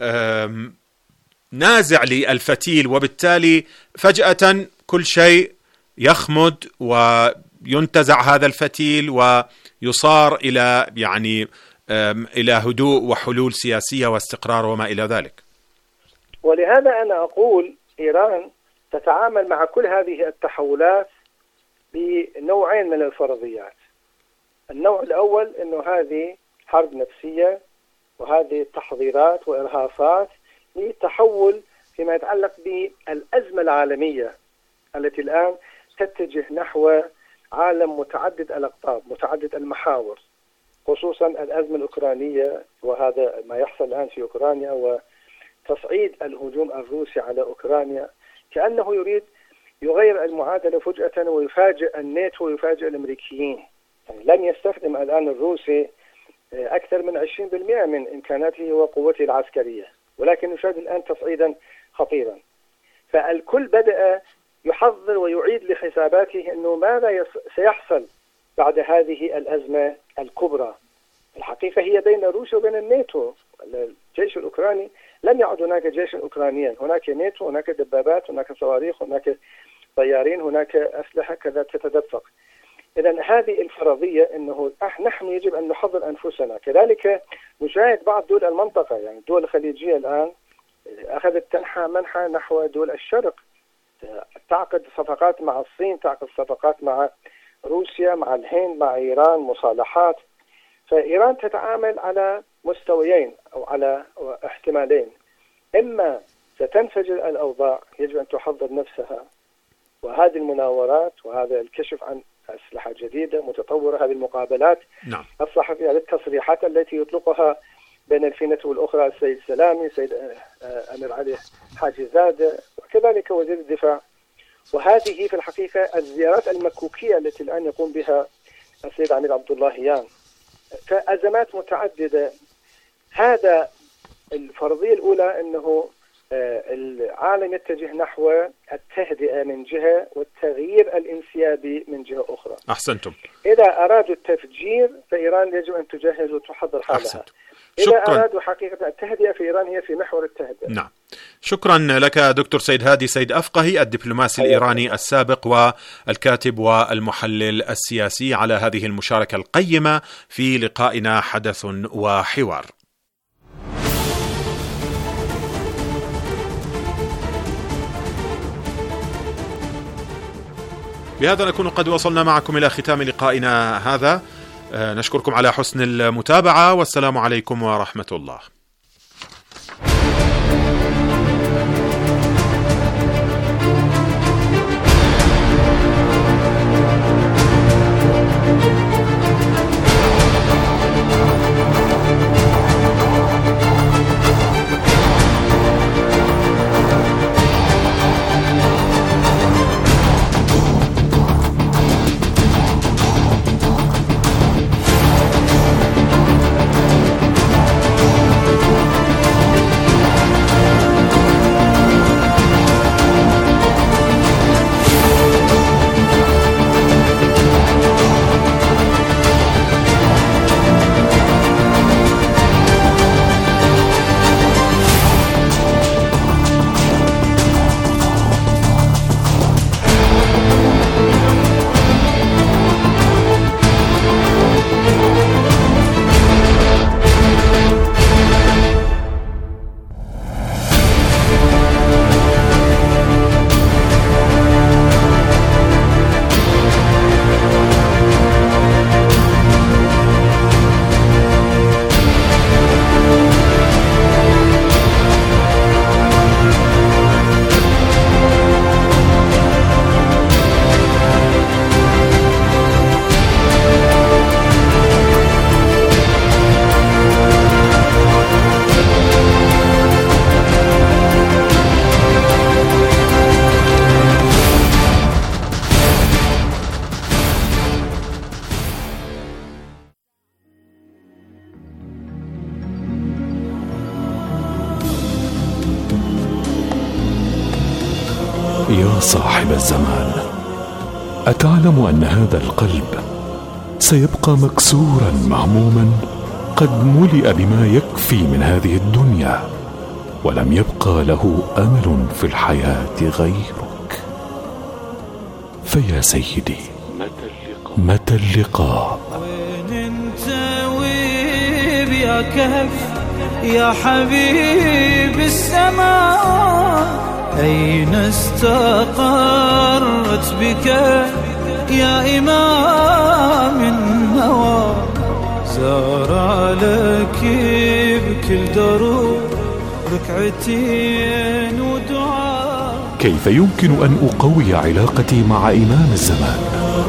نازع للفتيل، وبالتالي فجأة كل شيء يخمد وينتزع هذا الفتيل ويصار إلى يعني إلى هدوء وحلول سياسية واستقرار وما إلى ذلك؟ ولهذا أنا أقول إيران تتعامل مع كل هذه التحولات بنوعين من الفرضيات. النوع الأول أنه هذه حرب نفسية، وهذه تحضيرات وإرهاصات للتحول فيما يتعلق بالأزمة العالمية التي الآن تتجه نحو عالم متعدد الأقطاب متعدد المحاور، خصوصا الأزمة الأوكرانية، وهذا ما يحصل الآن في أوكرانيا وتصعيد الهجوم الروسي على أوكرانيا، كأنه يريد يغير المعادلة فجأة ويفاجئ الناتو ويفاجئ الأمريكيين. يعني لن يستخدم الآن الروسي أكثر من عشرين بالمئة من إمكاناته وقوته العسكرية، ولكن يشاهد الآن تصعيدا خطيرا. فالكل بدأ يحضر ويعيد لحساباته أنه ماذا سيحصل بعد هذه الأزمة الكبرى. الحقيقة هي بين روسيا وبين الناتو. الجيش الأوكراني لم يعد هناك جيش أوكرانيا، هناك ناتو، هناك دبابات، هناك صواريخ، هناك طيارين، هناك أسلحة كذا تتدفق. إذن هذه الفرضية أنه نحن يجب أن نحضر أنفسنا. كذلك نشاهد بعض دول المنطقة، يعني الدول الخليجية الآن أخذت تنحى منحى نحو دول الشرق، تعقد صفقات مع الصين، تعقد صفقات مع روسيا، مع الهند، مع إيران مصالحات. فإيران تتعامل على مستويين أو على احتمالين: إما ستنفجر الأوضاع، يجب أن تحضر نفسها، وهذه المناورات وهذا الكشف عن أسلحة جديدة متطورة، هذه المقابلات نعم. الصحفية، التصريحات التي يطلقها بين الفينة والأخرى السيد سلامي، السيد أمير علي حاجي زادة، وكذلك وزير الدفاع. وهذه في الحقيقة الزيارات المكوكية التي الآن يقوم بها السيد عميد عبد اللهيان، فأزمات متعددة. هذا الفرضية الأولى أنه العالم يتجه نحو التهدئة من جهة والتغيير الانسيابي من جهة أخرى. أحسنتم. إذا أرادوا التفجير فإيران يجب أن تجهز وتحضر حالها. أحسنتم. إذا شكرا. أرادوا حقيقة التهدئة في إيران هي في محور التهدئة. نعم. شكرا لك دكتور سيد هادي سيد أفقهي، الدبلوماسي الإيراني السابق والكاتب والمحلل السياسي، على هذه المشاركة القيمة في لقائنا حدث وحوار. بهذا نكون قد وصلنا معكم إلى ختام لقائنا هذا. نشكركم على حسن المتابعة، والسلام عليكم ورحمة الله. يا صاحب الزمان، أتعلم أن هذا القلب سيبقى مكسورا مهموما قد ملئ بما يكفي من هذه الدنيا، ولم يبقى له أمل في الحياة غيرك. فيا سيدي، متى اللقاء؟ وين انت ويب يا كهف يا حبيب السماء، أين استقرت بك يا إمام النوى، زار لك بكل دروب ركعتين ودعاء. كيف يمكن أن أقوي علاقتي مع إمام الزمان؟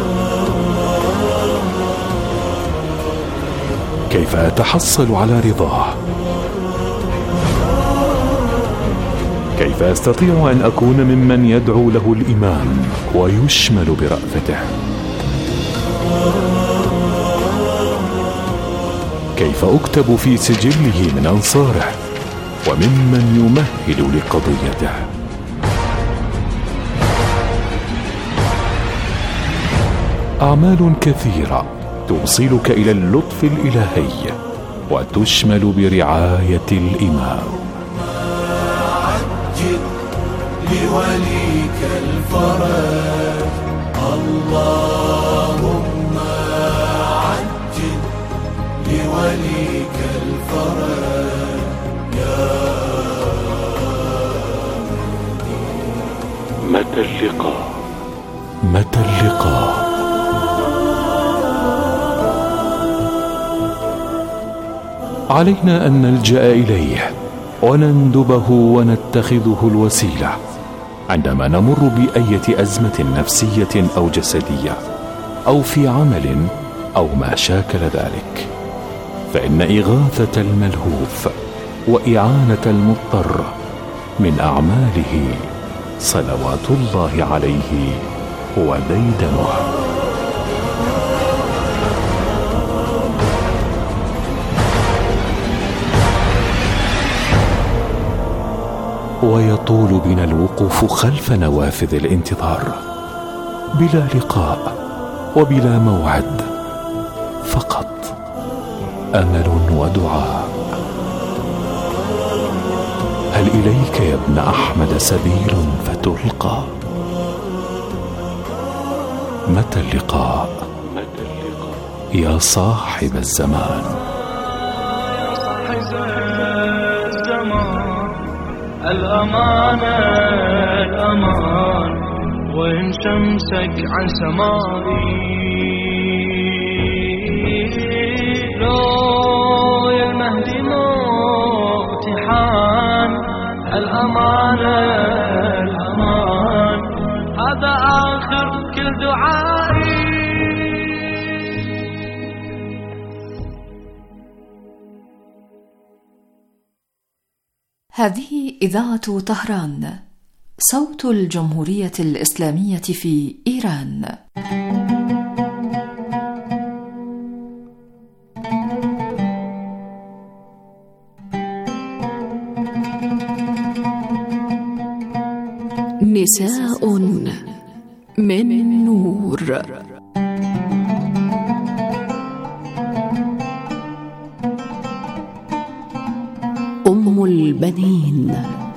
كيف أتحصل على رضاه؟ كيف أستطيع أن أكون ممن يدعو له الإمام ويشمل برأفته؟ كيف أكتب في سجله من أنصاره وممن يمهد لقضيته؟ أعمال كثيرة توصلك إلى اللطف الإلهي وتشمل برعاية الإمام. لوليك الفرج اللهم عجل لوليك الفرج يا متى اللقاء؟ متى اللقاء؟ علينا أن نلجأ إليه ونندبه ونتخذه الوسيلة عندما نمر بأية أزمة نفسية أو جسدية أو في عمل أو ما شاكل ذلك، فإن إغاثة الملهوف وإعانة المضطر من أعماله صلوات الله عليه وديدنه. ويطول بنا الوقوف خلف نوافذ الانتظار بلا لقاء وبلا موعد، فقط أمل ودعاء. هل إليك يا ابن أحمد سبيل فتلقى؟ متى اللقاء يا صاحب الزمان؟ الأمانة الأمان وإن شمسك عن سمائي، لو يا المهدي موتحان الأمانة الأمان، هذا آخر كل دعائي. هذه إذاعة طهران، صوت الجمهورية الإسلامية في إيران. نساء من نور. أم البنين.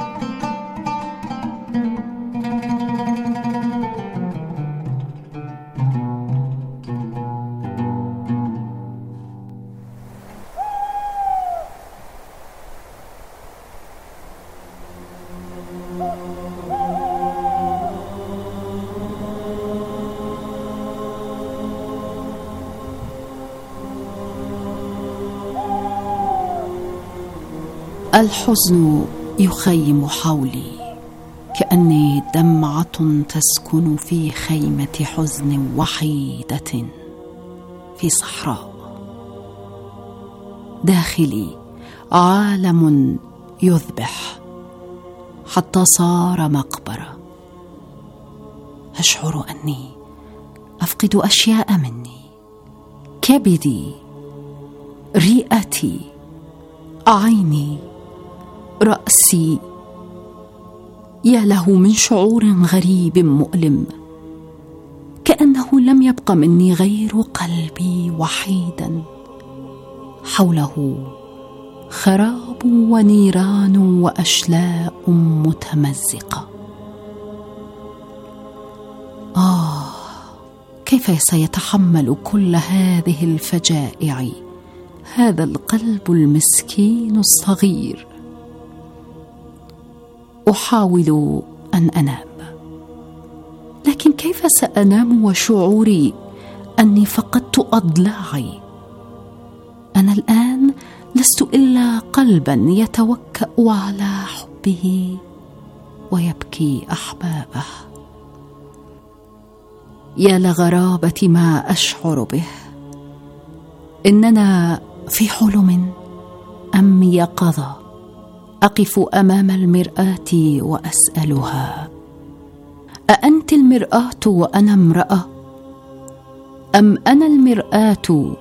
الحزن يخيم حولي، كأني دمعة تسكن في خيمة حزن وحيدة في صحراء. داخلي عالم يذبح حتى صار مقبرة. أشعر أني أفقد أشياء مني، كبدي، رئتي، عيني، رأسي. يا له من شعور غريب مؤلم، كأنه لم يبق مني غير قلبي وحيدا، حوله خراب ونيران وأشلاء متمزقة. آه، كيف سيتحمل كل هذه الفجائع هذا القلب المسكين الصغير؟ أحاول أن أنام، لكن كيف سأنام وشعوري أني فقدت أضلاعي؟ أنا الآن لست إلا قلبا يتوكأ على حبه ويبكي أحبابه. يا لغرابة ما أشعر به، إننا في حلم أم يقظة؟ أقف أمام المرآة وأسألها: أأنت المرآة وأنا امرأة، أم أنا المرآة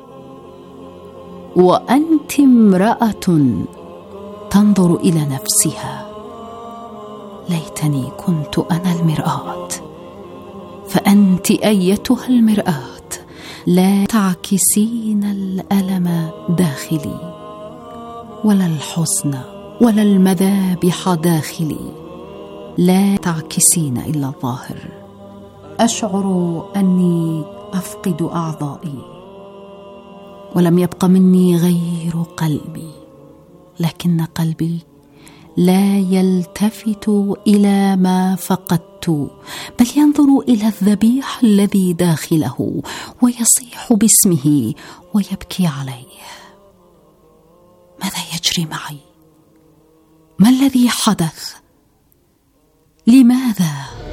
وأنت امرأة تنظر إلى نفسها؟ ليتني كنت أنا المرآة، فأنت أيتها المرآة لا تعكسين الألم داخلي، ولا الحزن ولا المذابح داخلي، لا تعكسين إلا الظاهر. أشعر أني أفقد أعضائي، ولم يبق مني غير قلبي، لكن قلبي لا يلتفت إلى ما فقدت، بل ينظر إلى الذبيح الذي داخله ويصيح باسمه ويبكي عليه. ماذا يجري معي؟ ما الذي حدث؟ لماذا؟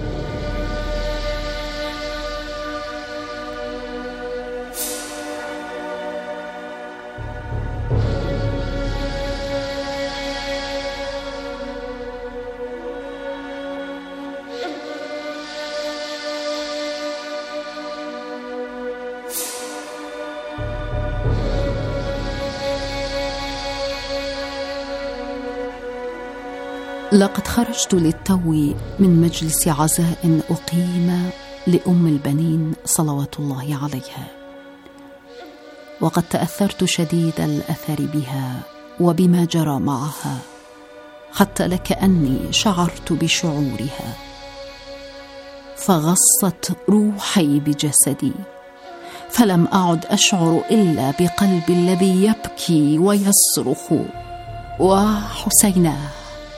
لقد خرجت للتو من مجلس عزاء أقيم لأم البنين صلوات الله عليها، وقد تأثرت شديد الأثر بها وبما جرى معها، حتى لكأني شعرت بشعورها، فغصت روحي بجسدي، فلم أعد أشعر إلا بقلبي الذي يبكي ويصرخ: وحسيناه،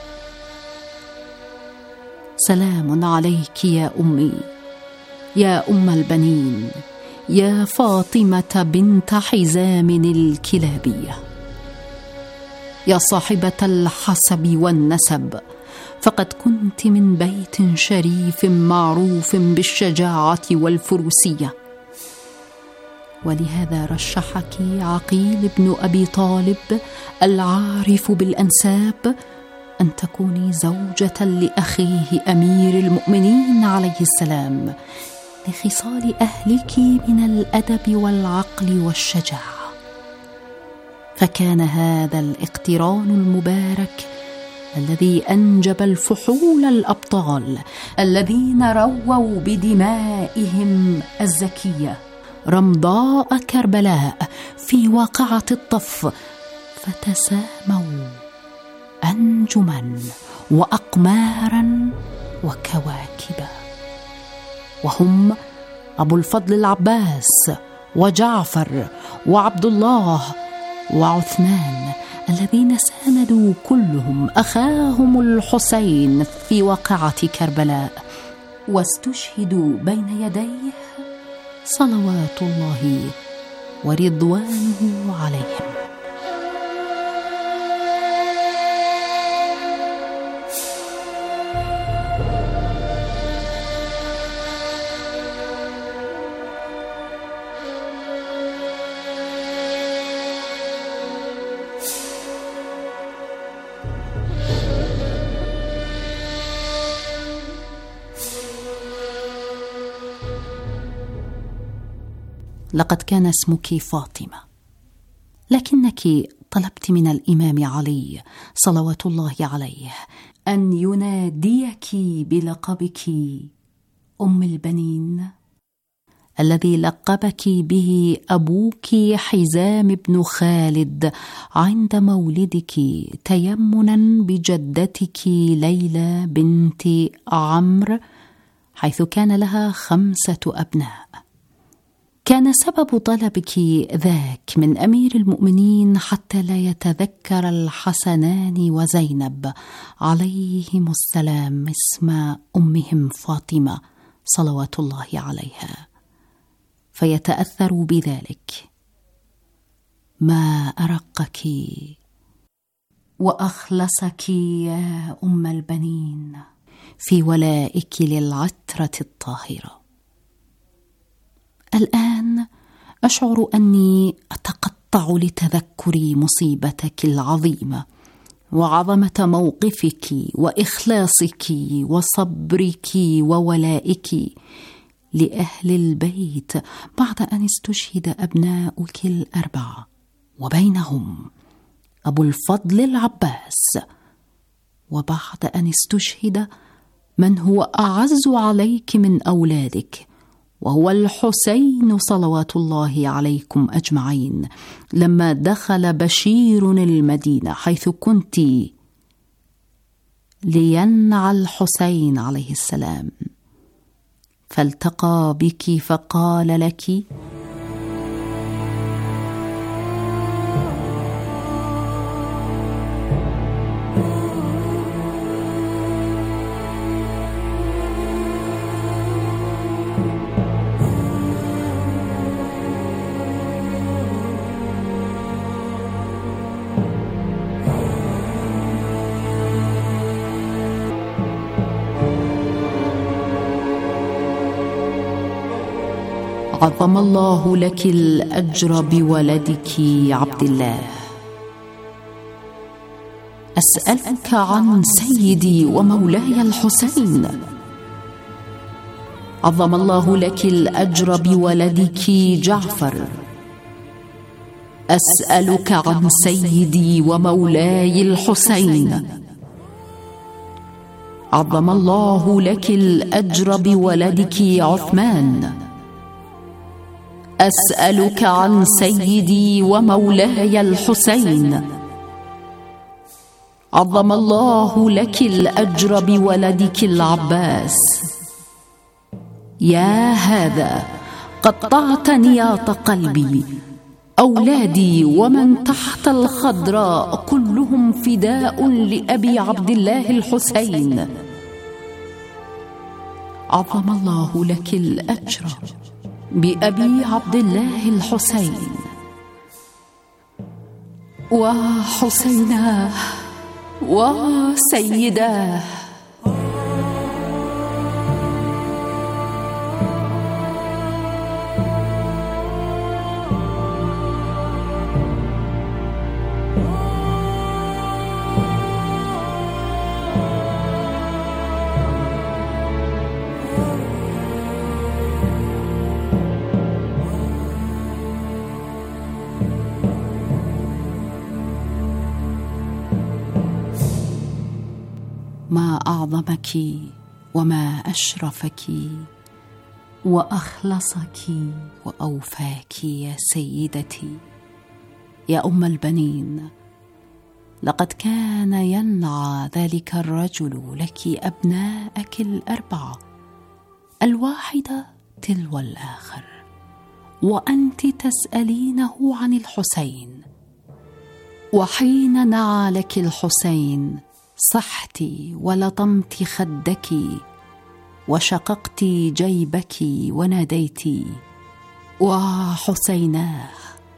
سلام عليك يا أمي، يا أم البنين، يا فاطمة بنت حزام الكلابية، يا صاحبة الحسب والنسب، فقد كنت من بيت شريف معروف بالشجاعة والفروسية، ولهذا رشحك عقيل بن أبي طالب العارف بالأنساب أن تكوني زوجة لأخيه أمير المؤمنين عليه السلام، لخصال أهلك من الأدب والعقل والشجاعة. فكان هذا الاقتران المبارك الذي أنجب الفحول الأبطال الذين رووا بدمائهم الزكية رمضاء كربلاء في واقعة الطف، فتساموا أنجما وأقمارا وكواكبا، وهم أبو الفضل العباس وجعفر وعبد الله وعثمان، الذين ساندوا كلهم أخاهم الحسين في واقعة كربلاء، واستشهدوا بين يديه صلوات الله ورضوانه عليهم. لقد كان اسمك فاطمة، لكنك طلبت من الإمام علي صلوات الله عليه أن يناديك بلقبك أم البنين، الذي لقبك به أبوك حزام بن خالد عند مولدك تيمنا بجدتك ليلى بنت عمرو، حيث كان لها خمسة أبناء. كان سبب طلبك ذاك من أمير المؤمنين حتى لا يتذكر الحسنان وزينب عليهم السلام اسم أمهم فاطمة صلوات الله عليها، فيتأثر بذلك. ما أرقك وأخلصك يا أم البنين في ولائك للعترة الطاهرة. الآن أشعر أني أتقطع لتذكر مصيبتك العظيمة وعظمة موقفك وإخلاصك وصبرك وولائك لأهل البيت بعد أن استشهد أبناؤك الأربعة، وبينهم أبو الفضل العباس، وبعد أن استشهد من هو أعز عليك من أولادك، وهو الحسين صلوات الله عليكم أجمعين، لما دخل بشير المدينة حيث كنت لينعى الحسين عليه السلام، فالتقى بك فقال لك: عظم الله لك الأجر بولدك عبد الله. أسألك عن سيدي ومولاي الحسين. عظم الله لك الأجر بولدك جعفر. أسألك عن سيدي ومولاي الحسين. عظم الله لك الأجر بولدك عثمان. أسألك عن سيدي ومولاي الحسين. عظم الله لك الأجر بولدك العباس. يا هذا قطعت نياط قلبي. أولادي ومن تحت الخضراء كلهم فداء لأبي عبد الله الحسين. عظم الله لك الأجر بأبي عبد الله الحسين. وحسيناه وسيداه. ما أعظمك وما أشرفك وأخلصك وأوفاك يا سيدتي يا أم البنين. لقد كان ينعى ذلك الرجل لك أبناءك الأربعة الواحدة تلو الآخر، وأنت تسألينه عن الحسين. وحين نعى لك الحسين صحت ولطمت خدك وشققت جيبك وناديت وحسيناه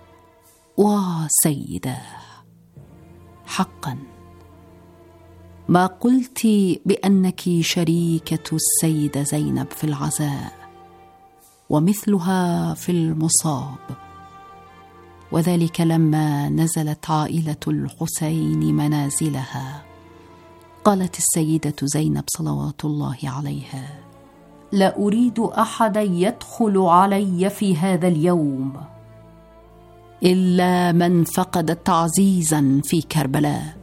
وسيداه. حقا ما قلت بأنك شريكة السيدة زينب في العزاء ومثلها في المصاب، وذلك لما نزلت عائلة الحسين منازلها قالت السيدة زينب صلوات الله عليها: لا أريد أحدا يدخل علي في هذا اليوم إلا من فقدت عزيزا في كربلاء.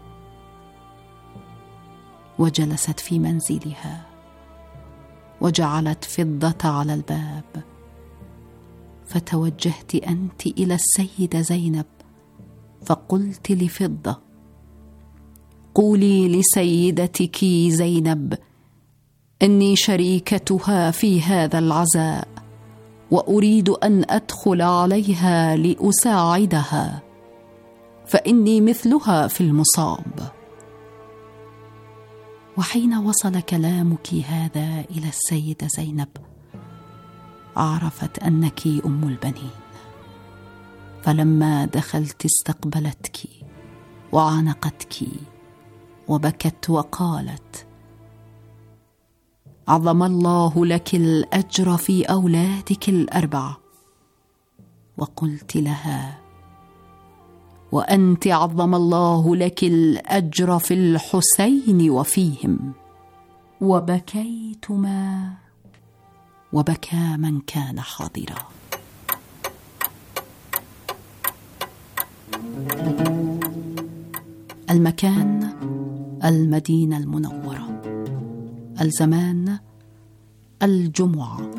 وجلست في منزلها وجعلت فضة على الباب، فتوجهت أنت إلى السيدة زينب فقلت لفضة: قولي لسيدتك زينب إني شريكتها في هذا العزاء وأريد أن أدخل عليها لأساعدها، فإني مثلها في المصاب. وحين وصل كلامك هذا إلى السيدة زينب عرفت أنك أم البنين، فلما دخلت استقبلتك وعانقتك وبكت وقالت: عظم الله لك الأجر في أولادك الأربعة. وقلت لها: وأنت عظم الله لك الأجر في الحسين وفيهم. وبكيتما وبكى من كان حاضرا. المكان المدينة المنورة، الزمان الجمعة،